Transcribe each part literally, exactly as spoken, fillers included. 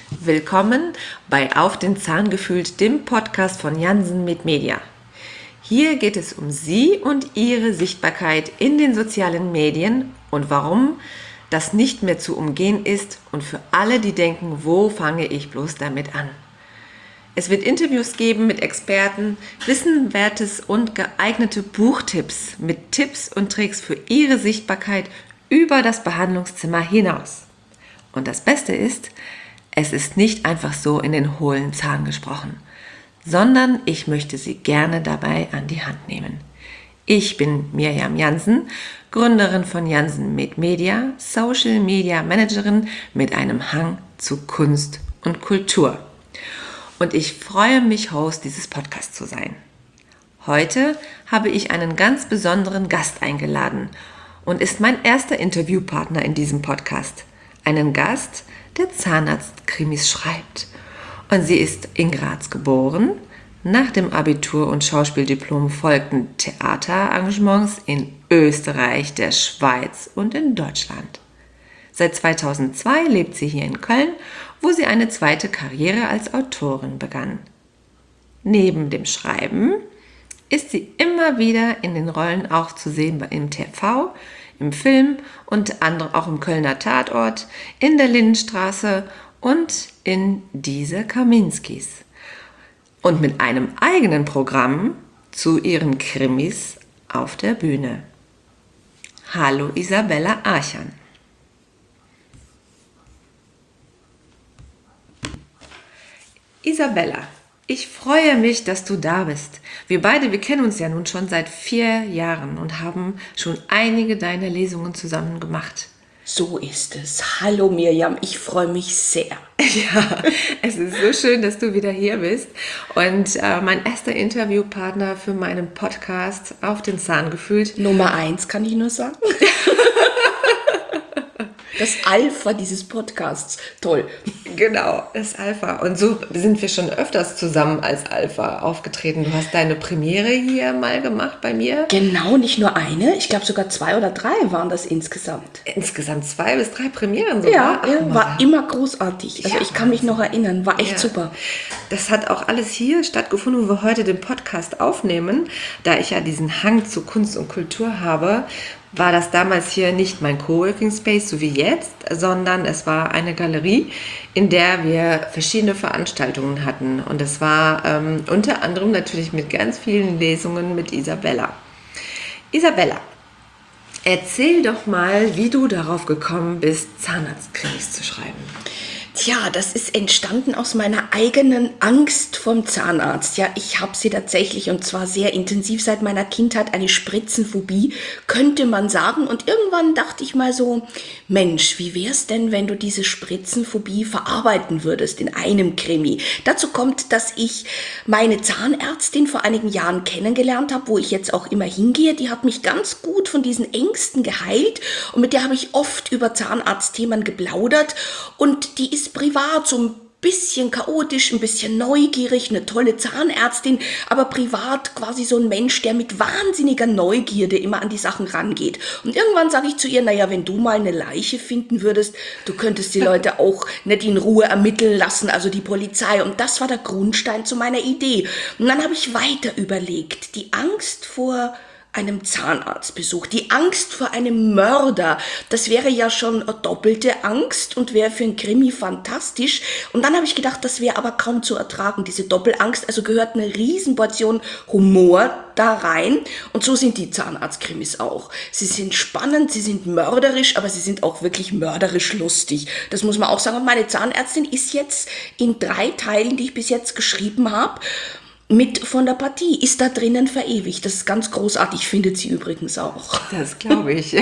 Willkommen bei Auf den Zahn gefühlt, dem Podcast von Jansen mit Media. Hier geht es um Sie und Ihre Sichtbarkeit in den sozialen Medien und warum das nicht mehr zu umgehen ist und für alle, die denken, wo fange ich bloß damit an. Es wird Interviews geben mit Experten, Wissenwertes und geeignete Buchtipps mit Tipps und Tricks für Ihre Sichtbarkeit über das Behandlungszimmer hinaus. Und das Beste ist, es ist nicht einfach so in den hohlen Zahn gesprochen, sondern ich möchte Sie gerne dabei an die Hand nehmen. Ich bin Mirjam Jansen, Gründerin von Jansen mit Media, Social Media Managerin mit einem Hang zu Kunst und Kultur. Und ich freue mich, Host dieses Podcasts zu sein. Heute habe ich einen ganz besonderen Gast eingeladen und ist mein erster Interviewpartner in diesem Podcast. Einen Gast, der Zahnarztkrimis schreibt. Und sie ist in Graz geboren. Nach dem Abitur und Schauspieldiplom folgten Theaterengagements in Österreich, der Schweiz und in Deutschland. Seit zweitausendzwei lebt sie hier in Köln, wo sie eine zweite Karriere als Autorin begann. Neben dem Schreiben ist sie immer wieder in den Rollen auch zu sehen im T V, im Film und anderem auch im Kölner Tatort, in der Lindenstraße und in Diese Kaminskis. Und mit einem eigenen Programm zu ihren Krimis auf der Bühne. Hallo Isabella Archan. Isabella, ich freue mich, dass du da bist. Wir beide, wir kennen uns ja nun schon seit vier Jahren und haben schon einige deiner Lesungen zusammen gemacht. So ist es. Hallo Mirjam, ich freue mich sehr. Ja, es ist so schön, dass du wieder hier bist. Und äh, mein erster Interviewpartner für meinen Podcast Auf den Zahn gefühlt. Nummer eins, kann ich nur sagen. Das Alpha dieses Podcasts. Toll. Genau, das Alpha. Und so sind wir schon öfters zusammen als Alpha aufgetreten. Du hast deine Premiere hier mal gemacht bei mir. Genau, nicht nur eine. Ich glaube sogar zwei oder drei waren das insgesamt. Insgesamt zwei bis drei Premieren sogar? Ja, Ach, war immer großartig. Also ja, ich kann mich noch erinnern. War echt ja. super. Das hat auch alles hier stattgefunden, wo wir heute den Podcast aufnehmen. Da ich ja diesen Hang zu Kunst und Kultur habe, war das damals hier nicht mein Coworking Space, so wie jetzt, sondern es war eine Galerie, in der wir verschiedene Veranstaltungen hatten. Und es war ähm, unter anderem natürlich mit ganz vielen Lesungen mit Isabella. Isabella, erzähl doch mal, wie du darauf gekommen bist, Zahnarztkrimis zu schreiben. Tja, das ist entstanden aus meiner eigenen Angst vom Zahnarzt. Ja, ich habe sie tatsächlich und zwar sehr intensiv seit meiner Kindheit, eine Spritzenphobie, könnte man sagen. Und irgendwann dachte ich mal so, Mensch, wie wär's denn, wenn du diese Spritzenphobie verarbeiten würdest in einem Krimi? Dazu kommt, dass ich meine Zahnärztin vor einigen Jahren kennengelernt habe, wo ich jetzt auch immer hingehe. Die hat mich ganz gut von diesen Ängsten geheilt und mit der habe ich oft über Zahnarztthemen geplaudert und die ist privat so ein bisschen chaotisch, ein bisschen neugierig, eine tolle Zahnärztin, aber privat quasi so ein Mensch, der mit wahnsinniger Neugierde immer an die Sachen rangeht. Und irgendwann sage ich zu ihr, naja, wenn du mal eine Leiche finden würdest, du könntest die Leute auch nicht in Ruhe ermitteln lassen, also die Polizei. Und das war der Grundstein zu meiner Idee. Und dann habe ich weiter überlegt, die Angst vor einem Zahnarztbesuch, die Angst vor einem Mörder, das wäre ja schon eine doppelte Angst und wäre für ein Krimi fantastisch. Und dann habe ich gedacht, das wäre aber kaum zu ertragen, diese Doppelangst, also gehört eine Riesenportion Humor da rein. Und so sind die Zahnarztkrimis auch. Sie sind spannend, sie sind mörderisch, aber sie sind auch wirklich mörderisch lustig. Das muss man auch sagen. Und meine Zahnärztin ist jetzt in drei Teilen, die ich bis jetzt geschrieben habe, mit von der Partie, ist da drinnen verewigt. Das ist ganz großartig, findet sie übrigens auch. Das glaube ich.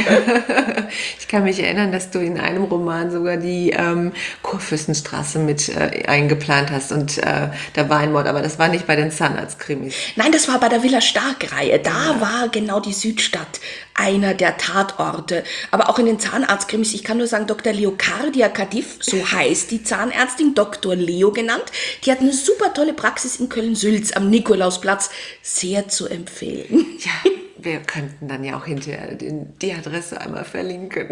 Ich kann mich erinnern, dass du in einem Roman sogar die ähm, Kurfürstenstraße mit äh, eingeplant hast und äh, der Weinmord, aber das war nicht bei den Zahnarztkrimis. Nein, das war bei der Villa Stark-Reihe. Da ja. war genau die Südstadt einer der Tatorte. Aber auch in den Zahnarztkrimis, ich kann nur sagen, Doktor Leocardia Cadiff, so heißt die Zahnärztin, Doktor Leo genannt, die hat eine super tolle Praxis in Köln-Sülz am Nikolausplatz, sehr zu empfehlen. Ja, wir könnten dann ja auch hinterher den, die Adresse einmal verlinken.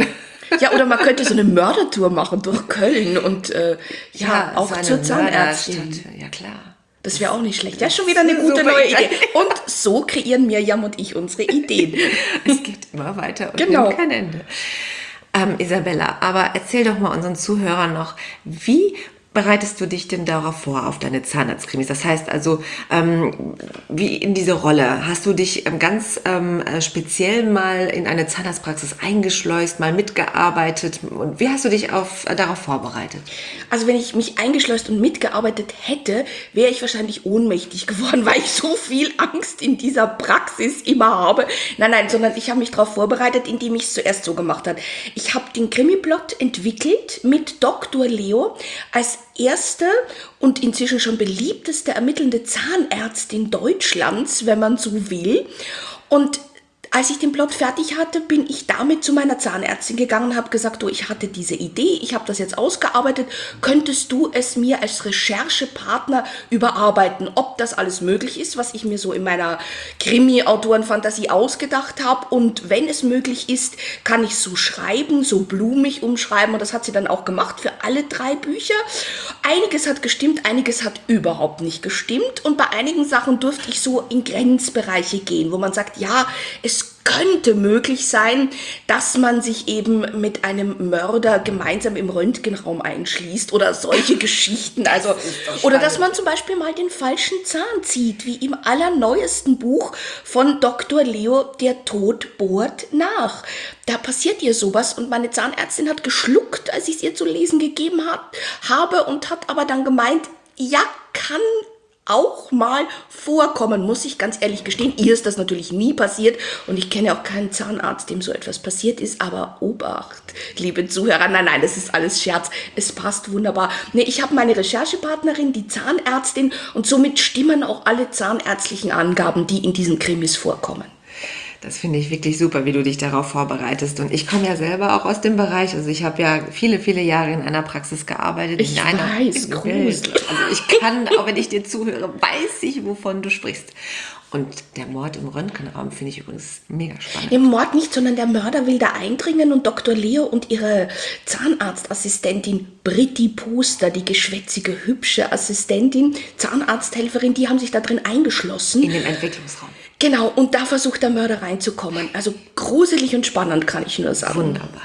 Ja, oder man könnte so eine Mördertour machen durch Köln und äh, ja, ja, auch so zur Zahnärztin. Ja, klar. Das wäre auch nicht schlecht. Ja, schon wieder eine gute neue Idee. Und so kreieren Mirjam und ich unsere Ideen. Es geht immer weiter und genau. nimmt kein Ende. Ähm, Isabella, aber erzähl doch mal unseren Zuhörern noch, wie bereitest du dich denn darauf vor, auf deine Zahnarztkrimis? Das heißt also, ähm, wie in diese Rolle, hast du dich ähm, ganz ähm, speziell mal in eine Zahnarztpraxis eingeschleust, mal mitgearbeitet und wie hast du dich auf, äh, darauf vorbereitet? Also wenn ich mich eingeschleust und mitgearbeitet hätte, wäre ich wahrscheinlich ohnmächtig geworden, weil ich so viel Angst in dieser Praxis immer habe. Nein, nein, sondern ich habe mich darauf vorbereitet, indem ich es zuerst so gemacht habe. Ich habe den Krimi-Plot entwickelt mit Doktor Leo als erste und inzwischen schon beliebteste ermittelnde Zahnärztin Deutschlands, wenn man so will. Und als ich den Plot fertig hatte, bin ich damit zu meiner Zahnärztin gegangen und habe gesagt, du, ich hatte diese Idee, ich habe das jetzt ausgearbeitet, könntest du es mir als Recherchepartner überarbeiten, ob das alles möglich ist, was ich mir so in meiner Krimi-Autorenfantasie ausgedacht habe, und wenn es möglich ist, kann ich so schreiben, so blumig umschreiben, und das hat sie dann auch gemacht für alle drei Bücher. Einiges hat gestimmt, einiges hat überhaupt nicht gestimmt, und bei einigen Sachen durfte ich so in Grenzbereiche gehen, wo man sagt, ja, es könnte möglich sein, dass man sich eben mit einem Mörder gemeinsam im Röntgenraum einschließt oder solche Geschichten. Also, das oder dass man zum Beispiel mal den falschen Zahn zieht, wie im allerneuesten Buch von Doktor Leo, Der Tod bohrt nach. Da passiert ihr sowas, und meine Zahnärztin hat geschluckt, als ich es ihr zu lesen gegeben hat, habe, und hat aber dann gemeint, ja, kann auch mal vorkommen, muss ich ganz ehrlich gestehen. Ihr ist das natürlich nie passiert, und ich kenne auch keinen Zahnarzt, dem so etwas passiert ist, aber Obacht, liebe Zuhörer, nein, nein, das ist alles Scherz, es passt wunderbar. Nee, ich habe meine Recherchepartnerin, die Zahnärztin, und somit stimmen auch alle zahnärztlichen Angaben, die in diesen Krimis vorkommen. Das finde ich wirklich super, wie du dich darauf vorbereitest. Und ich komme ja selber auch aus dem Bereich. Also ich habe ja viele, viele Jahre in einer Praxis gearbeitet. Ich in einer weiß, gruselig. Also ich kann, auch wenn ich dir zuhöre, weiß ich, wovon du sprichst. Und der Mord im Röntgenraum finde ich übrigens mega spannend. Im Mord nicht, sondern der Mörder will da eindringen, und Doktor Leo und ihre Zahnarztassistentin Britti Poster, die geschwätzige, hübsche Assistentin, Zahnarzthelferin, die haben sich da drin eingeschlossen. In dem Entwicklungsraum. Genau, und da versucht der Mörder reinzukommen. Also gruselig und spannend, kann ich nur sagen. Wunderbar.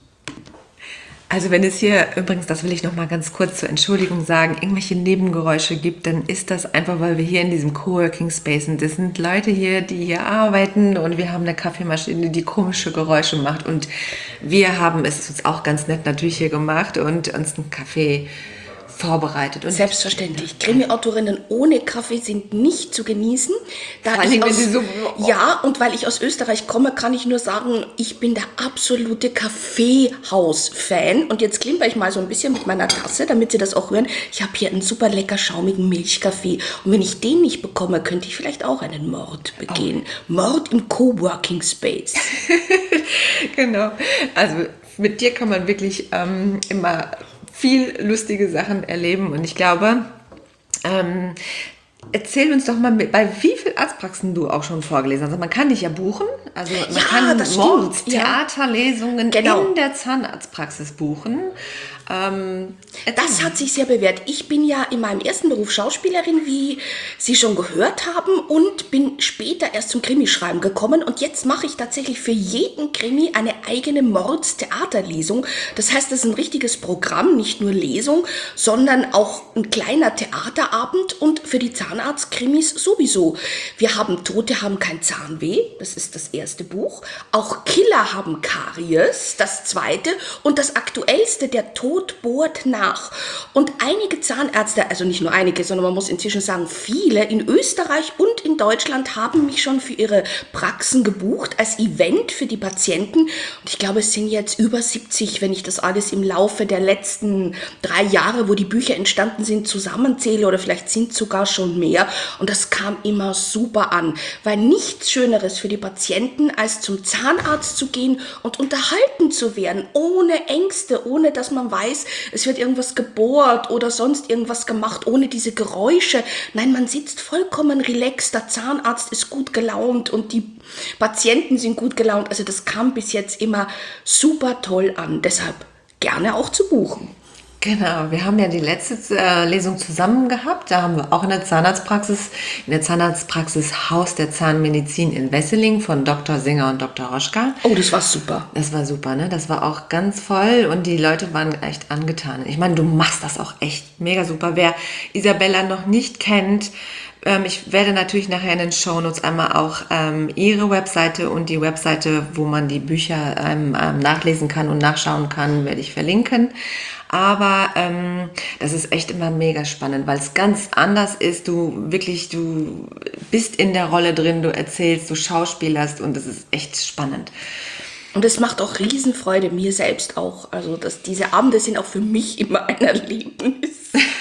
Also wenn es hier, übrigens, das will ich noch mal ganz kurz zur Entschuldigung sagen, irgendwelche Nebengeräusche gibt, dann ist das einfach, weil wir hier in diesem Coworking Space sind. Das sind Leute hier, die hier arbeiten, und wir haben eine Kaffeemaschine, die komische Geräusche macht, und wir haben es uns auch ganz nett natürlich hier gemacht und uns einen Kaffee vorbereitet. Und selbstverständlich. Krimi-Autorinnen ohne Kaffee sind nicht zu genießen. Da Vor allem, ich aus, wenn sie so, oh. Ja, und weil ich aus Österreich komme, kann ich nur sagen, ich bin der absolute Kaffeehaus-Fan. Und jetzt klimper ich mal so ein bisschen mit meiner Tasse, damit Sie das auch hören. Ich habe hier einen super lecker schaumigen Milchkaffee. Und wenn ich den nicht bekomme, könnte ich vielleicht auch einen Mord begehen. Oh. Mord im Coworking Space. Genau. Also mit dir kann man wirklich ähm, immer viel lustige Sachen erleben, und ich glaube, ähm, erzähl uns doch mal, mit, bei wie vielen Arztpraxen du auch schon vorgelesen hast. Also man kann dich ja buchen, also man ja, kann das Mords, stimmt. Theaterlesungen genau. in der Zahnarztpraxis buchen. Ähm, das hat sich sehr bewährt. Ich bin ja in meinem ersten Beruf Schauspielerin, wie Sie schon gehört haben, und bin später erst zum Krimischreiben gekommen, und jetzt mache ich tatsächlich für jeden Krimi eine eigene Mordstheaterlesung. Das heißt, das ist ein richtiges Programm, nicht nur Lesung, sondern auch ein kleiner Theaterabend, und für die Zahnarztkrimis sowieso. Wir haben Tote haben kein Zahnweh, das ist das erste Buch. Auch Killer haben Karies, das zweite, und das aktuellste, der Tod bohrt nach. Und einige Zahnärzte, also nicht nur einige, sondern man muss inzwischen sagen, viele in Österreich und in Deutschland haben mich schon für ihre Praxen gebucht, als Event für die Patienten. Und ich glaube, es sind jetzt über siebzig, wenn ich das alles im Laufe der letzten drei Jahre, wo die Bücher entstanden sind, zusammenzähle, oder vielleicht sind sogar schon mehr. Und das kam immer super an, weil nichts Schöneres für die Patienten, als zum Zahnarzt zu gehen und unterhalten zu werden, ohne Ängste, ohne dass man weiß, es wird irgendwas irgendwas gebohrt oder sonst irgendwas gemacht, ohne diese Geräusche. Nein, man sitzt vollkommen relaxed, der Zahnarzt ist gut gelaunt und die Patienten sind gut gelaunt. Also das kam bis jetzt immer super toll an, deshalb gerne auch zu buchen. Genau, wir haben ja die letzte äh, Lesung zusammen gehabt. Da haben wir auch in der Zahnarztpraxis, in der Zahnarztpraxis Haus der Zahnmedizin in Wesseling von Doktor Singer und Doktor Roschka. Oh, das war super. Das war super, ne? Das war auch ganz voll und die Leute waren echt angetan. Ich meine, du machst das auch echt mega super. Wer Isabella noch nicht kennt, ähm, ich werde natürlich nachher in den Shownotes einmal auch ähm, ihre Webseite und die Webseite, wo man die Bücher ähm, ähm, nachlesen kann und nachschauen kann, werde ich verlinken. Aber ähm, das ist echt immer mega spannend, weil es ganz anders ist. Du wirklich, du bist in der Rolle drin, du erzählst, du schauspielerst und es ist echt spannend. Und es macht auch Riesenfreude, mir selbst auch. Also dass diese Abende sind auch für mich immer ein Erlebnis.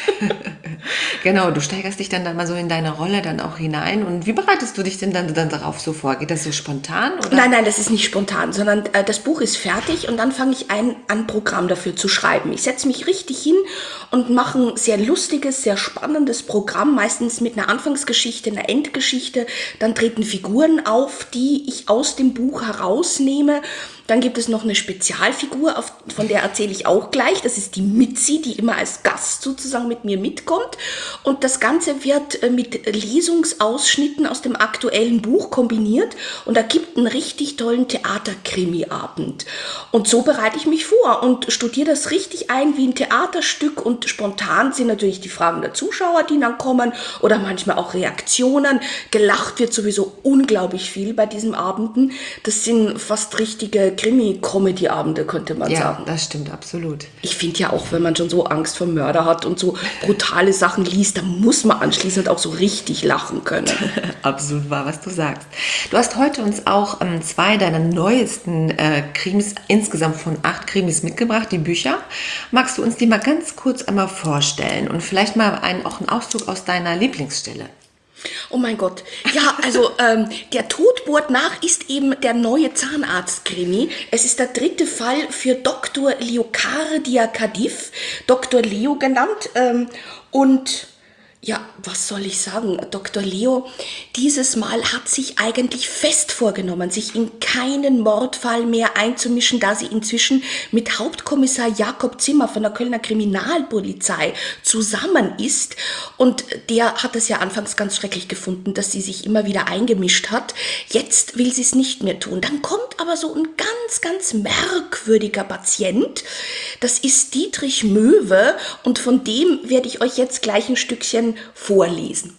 Genau, du steigerst dich dann, dann mal so in deine Rolle dann auch hinein. Und wie bereitest du dich denn dann, dann darauf so vor? Geht das so spontan? Oder? Nein, nein, das ist nicht spontan, sondern äh, das Buch ist fertig und dann fange ich ein, ein Programm dafür zu schreiben. Ich setze mich richtig hin und mache ein sehr lustiges, sehr spannendes Programm, meistens mit einer Anfangsgeschichte, einer Endgeschichte. Dann treten Figuren auf, die ich aus dem Buch herausnehme. Dann gibt es noch eine Spezialfigur, auf, von der erzähle ich auch gleich. Das ist die Mitzi, die immer als Gast sozusagen mit mir mitkommt. Und das Ganze wird mit Lesungsausschnitten aus dem aktuellen Buch kombiniert. Und da gibt einen richtig tollen Theaterkrimi-Abend. Und so bereite ich mich vor und studiere das richtig ein wie ein Theaterstück. Und spontan sind natürlich die Fragen der Zuschauer, die dann kommen. Oder manchmal auch Reaktionen. Gelacht wird sowieso unglaublich viel bei diesen Abenden. Das sind fast richtige Krimi-Comedy-Abende, könnte man ja, sagen. Ja, das stimmt, absolut. Ich finde ja auch, wenn man schon so Angst vor Mörder hat und so brutale Sachen liest, dann muss man anschließend auch so richtig lachen können. Absolut wahr, was du sagst. Du hast heute uns auch ähm, zwei deiner neuesten äh, Krimis, insgesamt von acht Krimis mitgebracht, die Bücher. Magst du uns die mal ganz kurz einmal vorstellen und vielleicht mal einen, auch einen Auszug aus deiner Lieblingsstelle? Oh mein Gott. Ja, also ähm, der Tod bohrt nach ist eben der neue Zahnarzt-Krimi. Es ist der dritte Fall für Doktor Leokare Diakadiv, Doktor Leo genannt. Ähm, und ja, was soll ich sagen? Doktor Leo, dieses Mal hat sich eigentlich fest vorgenommen, sich in keinen Mordfall mehr einzumischen, da sie inzwischen mit Hauptkommissar Jakob Zimmer von der Kölner Kriminalpolizei zusammen ist. Und der hat es ja anfangs ganz schrecklich gefunden, dass sie sich immer wieder eingemischt hat. Jetzt will sie es nicht mehr tun. Dann kommt aber so ein ganz, ganz merkwürdiger Patient. Das ist Dietrich Möwe und von dem werde ich euch jetzt gleich ein Stückchen vorlesen.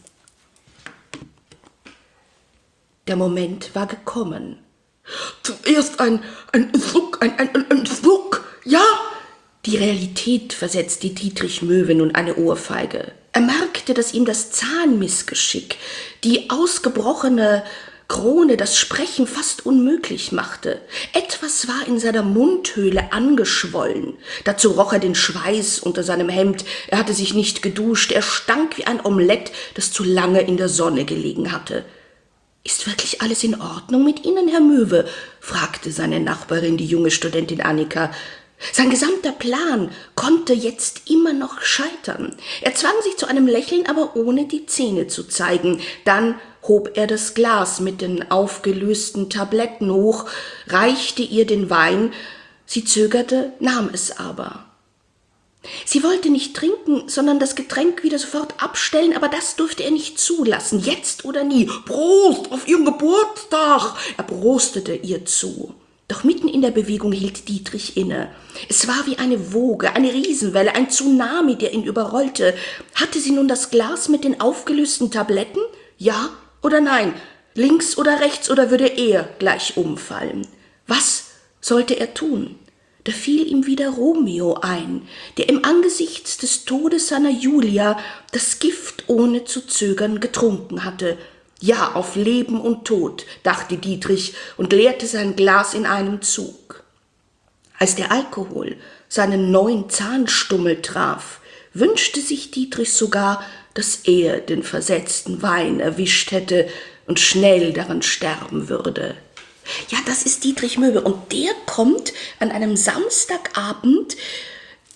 Der Moment war gekommen. Zuerst ein, ein Ruck, ein, ein, ein Ruck, ja. Die Realität versetzte Dietrich Möwe nun eine Ohrfeige. Er merkte, dass ihm das Zahnmissgeschick, die ausgebrochene Krone das Sprechen fast unmöglich machte. Etwas war in seiner Mundhöhle angeschwollen. Dazu roch er den Schweiß unter seinem Hemd. Er hatte sich nicht geduscht. Er stank wie ein Omelett, das zu lange in der Sonne gelegen hatte. »Ist wirklich alles in Ordnung mit Ihnen, Herr Möwe?« fragte seine Nachbarin, die junge Studentin Annika. Sein gesamter Plan konnte jetzt immer noch scheitern. Er zwang sich zu einem Lächeln, aber ohne die Zähne zu zeigen. Dann hob er das Glas mit den aufgelösten Tabletten hoch, reichte ihr den Wein. Sie zögerte, nahm es aber. Sie wollte nicht trinken, sondern das Getränk wieder sofort abstellen, aber das durfte er nicht zulassen, jetzt oder nie. »Prost auf Ihren Geburtstag!« Er prostete ihr zu. Doch mitten in der Bewegung hielt Dietrich inne. Es war wie eine Woge, eine Riesenwelle, ein Tsunami, der ihn überrollte. Hatte sie nun das Glas mit den aufgelösten Tabletten? Ja oder nein? Links oder rechts, oder würde er gleich umfallen? Was sollte er tun? Da fiel ihm wieder Romeo ein, der im Angesicht des Todes seiner Julia das Gift ohne zu zögern getrunken hatte. Ja, auf Leben und Tod, dachte Dietrich und leerte sein Glas in einem Zug. Als der Alkohol seinen neuen Zahnstummel traf, wünschte sich Dietrich sogar, dass er den versetzten Wein erwischt hätte und schnell daran sterben würde. Ja, das ist Dietrich Möwe und der kommt an einem Samstagabend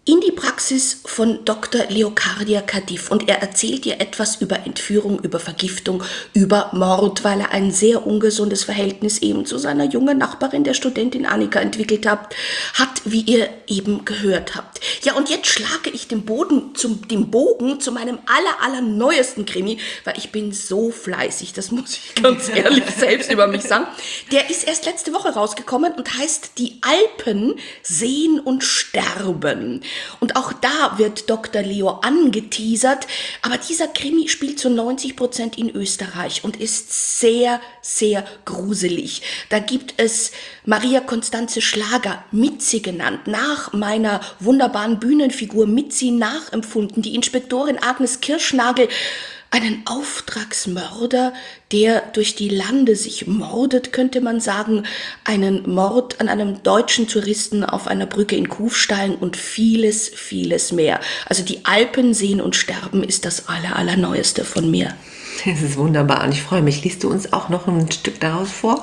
in die Praxis von Doktor Leocardia Cadiff und er erzählt ihr etwas über Entführung, über Vergiftung, über Mord, weil er ein sehr ungesundes Verhältnis eben zu seiner jungen Nachbarin, der Studentin Annika, entwickelt hat, hat, wie ihr eben gehört habt. Ja, und jetzt schlage ich den, Boden zum, den Bogen zu meinem aller, aller neuesten Krimi, weil ich bin so fleißig, das muss ich ganz ehrlich selbst über mich sagen. Der ist erst letzte Woche rausgekommen und heißt Die Alpen sehen und sterben. Und auch da wird Doktor Leo angeteasert, aber dieser Krimi spielt zu neunzig Prozent in Österreich und ist sehr, sehr gruselig. Da gibt es Maria Constanze Schlager, Mitzi genannt, nach meiner wunderbaren Bühnenfigur Mitzi nachempfunden, die Inspektorin Agnes Kirschnagel, einen Auftragsmörder, der durch die Lande sich mordet, könnte man sagen, einen Mord an einem deutschen Touristen auf einer Brücke in Kufstein und vieles, vieles mehr. Also die Alpen sehen und sterben ist das aller, allerneueste von mir. Das ist wunderbar und ich freue mich. Liest du uns auch noch ein Stück daraus vor?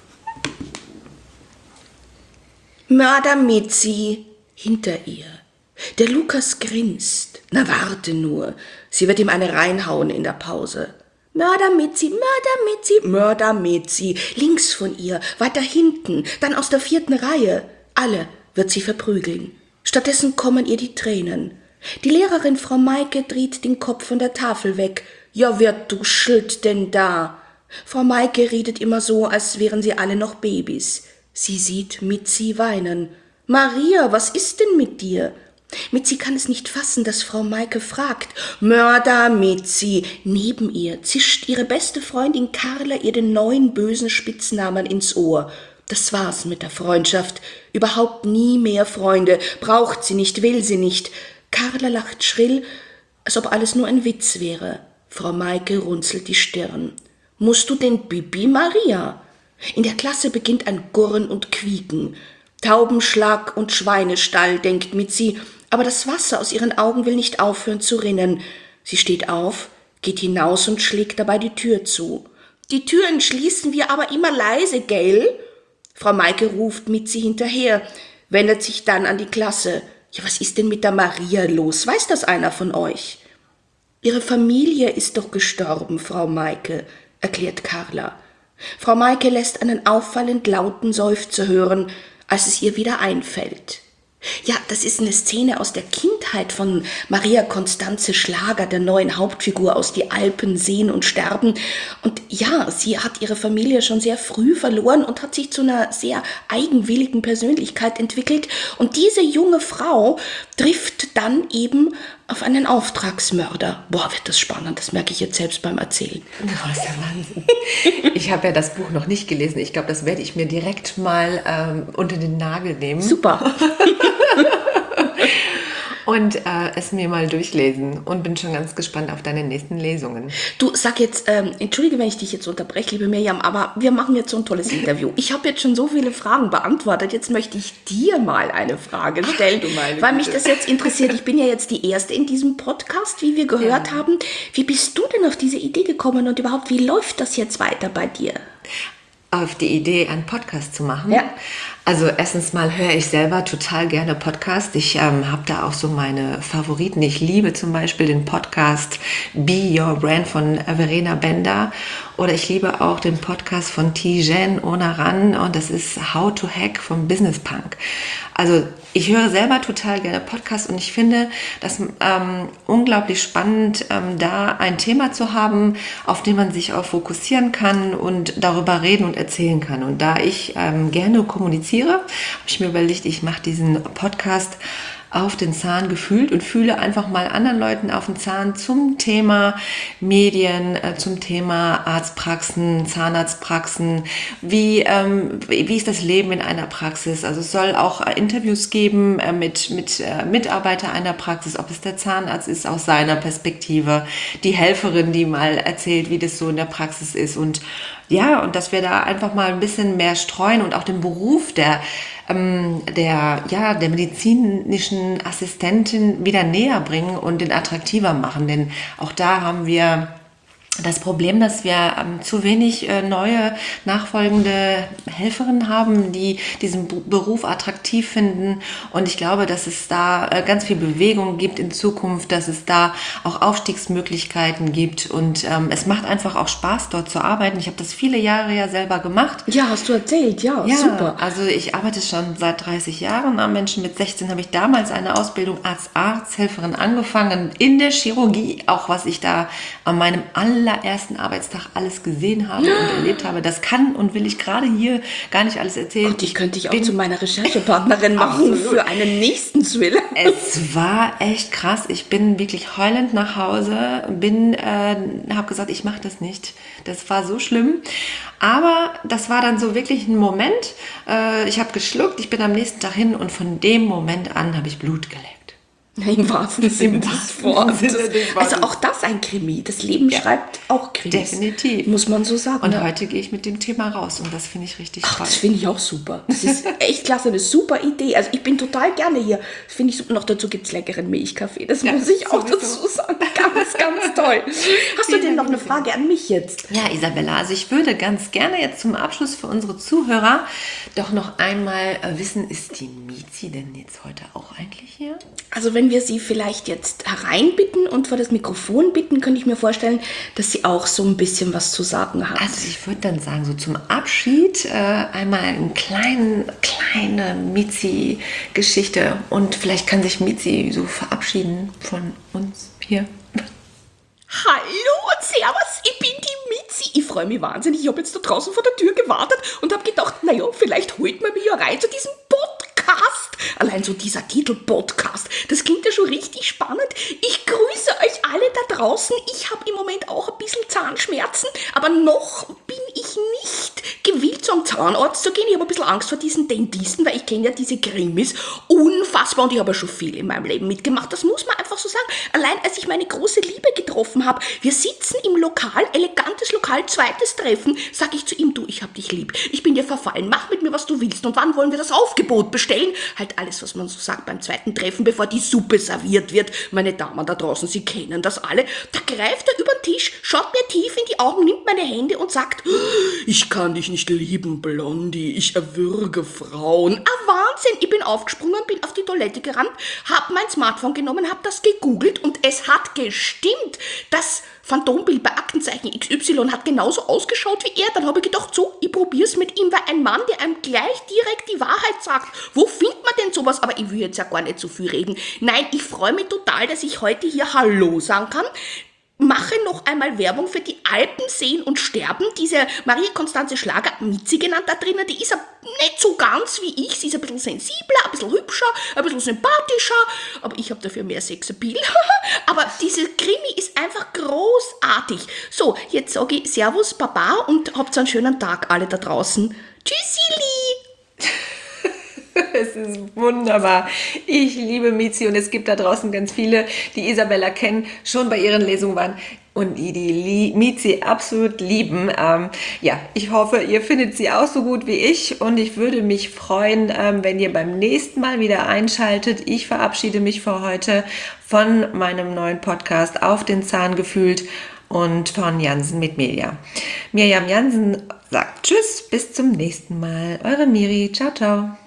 Mörder Mitzi hinter ihr. Der Lukas grinst. Na warte nur, sie wird ihm eine reinhauen in der Pause. Mörder Mitzi, Mörder Mitzi, Mörder Mitzi. Links von ihr, weiter hinten, dann aus der vierten Reihe. Alle wird sie verprügeln. Stattdessen kommen ihr die Tränen. Die Lehrerin Frau Maike dreht den Kopf von der Tafel weg. Ja, wer duschelt denn da? Frau Maike redet immer so, als wären sie alle noch Babys. Sie sieht Mitzi weinen. Maria, was ist denn mit dir? Mitzi kann es nicht fassen, dass Frau Maike fragt. Mörder Mitzi. Neben ihr zischt ihre beste Freundin Carla ihr den neuen bösen Spitznamen ins Ohr. Das war's mit der Freundschaft. Überhaupt nie mehr Freunde. Braucht sie nicht, will sie nicht. Carla lacht schrill, als ob alles nur ein Witz wäre. Frau Maike runzelt die Stirn. Musst du denn Bibi, Maria? In der Klasse beginnt ein Gurren und Quieken. Taubenschlag und Schweinestall, denkt Mitzi, aber das Wasser aus ihren Augen will nicht aufhören zu rinnen. Sie steht auf, geht hinaus und schlägt dabei die Tür zu. Die Türen schließen wir aber immer leise, gell? Frau Maike ruft Mitzi hinterher, wendet sich dann an die Klasse. Ja, was ist denn mit der Maria los? Weiß das einer von euch? Ihre Familie ist doch gestorben, Frau Maike, erklärt Carla. Frau Maike lässt einen auffallend lauten Seufzer hören, als es ihr wieder einfällt. Ja, das ist eine Szene aus der Kindheit von Maria Constanze Schlager, der neuen Hauptfigur aus Die Alpen sehen und sterben. Und ja, sie hat ihre Familie schon sehr früh verloren und hat sich zu einer sehr eigenwilligen Persönlichkeit entwickelt. Und diese junge Frau trifft dann eben auf einen Auftragsmörder. Boah, wird das spannend, das merke ich jetzt selbst beim Erzählen. Das ist der Wahnsinn. Ich habe ja das Buch noch nicht gelesen. Ich glaube, das werde ich mir direkt mal ähm, unter den Nagel nehmen. Super. Und äh, es mir mal durchlesen und bin schon ganz gespannt auf deine nächsten Lesungen. Du, sag jetzt, ähm, entschuldige, wenn ich dich jetzt unterbreche, liebe Mirjam, aber wir machen jetzt so ein tolles Interview. Ich habe jetzt schon so viele Fragen beantwortet, jetzt möchte ich dir mal eine Frage stellen, Ach, du meine weil Güte. Mich das jetzt interessiert. Ich bin ja jetzt die Erste in diesem Podcast, wie wir gehört ja. haben. Wie bist du denn auf diese Idee gekommen und überhaupt, wie läuft das jetzt weiter bei dir? Auf die Idee, einen Podcast zu machen. Ja. Also erstens mal höre ich selber total gerne Podcast. Ich ähm, habe da auch so meine Favoriten. Ich liebe zum Beispiel den Podcast Be Your Brand von Verena Bender. Oder ich liebe auch den Podcast von Tijen Onaran und das ist How to Hack vom Business Punk. Also ich höre selber total gerne Podcasts und ich finde das ähm, unglaublich spannend, ähm, da ein Thema zu haben, auf dem man sich auch fokussieren kann und darüber reden und erzählen kann. Und da ich ähm, gerne kommuniziere, habe ich mir überlegt, ich mache diesen Podcast auf den Zahn gefühlt und fühle einfach mal anderen Leuten auf den Zahn zum Thema Medien, äh, zum Thema Arztpraxen, Zahnarztpraxen, wie, ähm, wie ist das Leben in einer Praxis. Also es soll auch äh, Interviews geben äh, mit, mit äh, Mitarbeitern einer Praxis, ob es der Zahnarzt ist aus seiner Perspektive, die Helferin, die mal erzählt, wie das so in der Praxis ist und ja, und dass wir da einfach mal ein bisschen mehr streuen und auch den Beruf der der, ja, der medizinischen Assistentin wieder näher bringen und den attraktiver machen. Denn auch da haben wir das Problem, dass wir ähm, zu wenig äh, neue nachfolgende Helferinnen haben, die diesen B- Beruf attraktiv finden. Und ich glaube, dass es da äh, ganz viel Bewegung gibt in Zukunft, dass es da auch Aufstiegsmöglichkeiten gibt. Und ähm, es macht einfach auch Spaß, dort zu arbeiten. Ich habe das viele Jahre ja selber gemacht. Ja, hast du erzählt, ja, Ja, super. also ich arbeite schon seit dreißig Jahren am Menschen. Mit sechzehn habe ich damals eine Ausbildung als Arzthelferin angefangen in der Chirurgie. Auch was ich da an meinem allerersten Arbeitstag alles gesehen habe und erlebt habe, das kann und will ich gerade hier gar nicht alles erzählen. Und ich könnte dich auch bin- zu meiner Recherchepartnerin machen Absolut. für einen nächsten Thriller. Es war echt krass. Ich bin wirklich heulend nach Hause, bin, äh, habe gesagt, ich mache das nicht. Das war so schlimm. Aber das war dann so wirklich ein Moment. Äh, ich habe geschluckt, ich bin am nächsten Tag hin und von dem Moment an habe ich Blut geleckt. Im wahrsten Sinne des wahrsten Wortes. Sinne des Wortes. Also auch das ein Krimi. Das Leben Ja. schreibt auch Krimis. Definitiv. Muss man so sagen. Und ja. heute gehe ich mit dem Thema raus und das finde ich richtig Ach, toll. das finde ich auch super. Das ist echt klasse, eine super Idee. Also ich bin total gerne hier. Das finde ich super. Noch dazu gibt es leckeren Milchkaffee. Das Ja, muss ich auch sowieso. dazu sagen. Ganz, ganz toll. Hast du denn noch eine Frage an mich jetzt? Ja, Isabella, also ich würde ganz gerne jetzt zum Abschluss für unsere Zuhörer doch noch einmal äh, wissen, ist die Mizi denn jetzt heute auch eigentlich hier? Also wenn wir Sie vielleicht jetzt hereinbitten und vor das Mikrofon bitten, könnte ich mir vorstellen, dass Sie auch so ein bisschen was zu sagen hat. Also ich würde dann sagen, so zum Abschied äh, einmal eine kleine, kleine Mizi-Geschichte und vielleicht kann sich Mizi so verabschieden von uns hier. Hallo und servus, ich bin die Mizi. Ich freue mich wahnsinnig. Ich habe jetzt da draußen vor der Tür gewartet und habe gedacht, naja, vielleicht holt man mich ja rein zu diesem Podcast. Allein so dieser Titel Podcast, das klingt ja schon richtig spannend. Ich grüße euch alle da draußen. Ich habe im Moment auch ein bisschen Zahnschmerzen, aber noch bin ich nicht gewillt, zum Zahnarzt zu gehen. Ich habe ein bisschen Angst vor diesen Dentisten, weil ich kenne ja diese Krimis. Unfassbar. Und ich habe ja schon viel in meinem Leben mitgemacht. Das muss man einfach so sagen. Allein als ich meine große Liebe getroffen habe, wir sitzen im Lokal, elegantes Lokal, zweites Treffen, sage ich zu ihm, du, ich hab dich lieb. Ich bin dir verfallen. Mach mit mir, was du willst. Und wann wollen wir das Aufgebot bestellen? Halt alles, was man so sagt beim zweiten Treffen, bevor die Suppe serviert wird. Meine Damen da draußen, Sie kennen das alle. Da greift er über den Tisch, schaut mir tief in die Augen, nimmt meine Hände und sagt, ich kann dich nicht lieben, Blondie, ich erwürge Frauen. Ah, Wahnsinn! Ich bin aufgesprungen, bin auf die Toilette gerannt, hab mein Smartphone genommen, hab das gegoogelt und es hat gestimmt. Das Phantombild bei Aktenzeichen X Y hat genauso ausgeschaut wie er. Dann habe ich gedacht, so, ich probier's mit ihm, weil ein Mann, der einem gleich direkt die Wahrheit sagt. Wo findet man denn sowas? Aber ich will jetzt ja gar nicht so viel reden. Nein, ich freue mich total, dass ich heute hier Hallo sagen kann. Mache noch einmal Werbung für die Alpen sehen und sterben. Diese Marie-Konstanze Schlager, Mizi genannt da drinnen, die ist ja nicht so ganz wie ich. Sie ist ein bisschen sensibler, ein bisschen hübscher, ein bisschen sympathischer. Aber ich habe dafür mehr Sexappeal. Aber diese Krimi ist einfach großartig. So, jetzt sage ich Servus, Baba und habt einen schönen Tag alle da draußen. Tschüssili! Es ist wunderbar. Ich liebe Mizi und es gibt da draußen ganz viele, die Isabella kennen, schon bei ihren Lesungen waren und die die Lie- Mizi absolut lieben. Ähm, ja, ich hoffe, ihr findet sie auch so gut wie ich und ich würde mich freuen, ähm, wenn ihr beim nächsten Mal wieder einschaltet. Ich verabschiede mich für heute von meinem neuen Podcast Auf den Zahn gefühlt und von Jansen mit Media. Mirjam Jansen sagt Tschüss, bis zum nächsten Mal. Eure Miri. Ciao, ciao.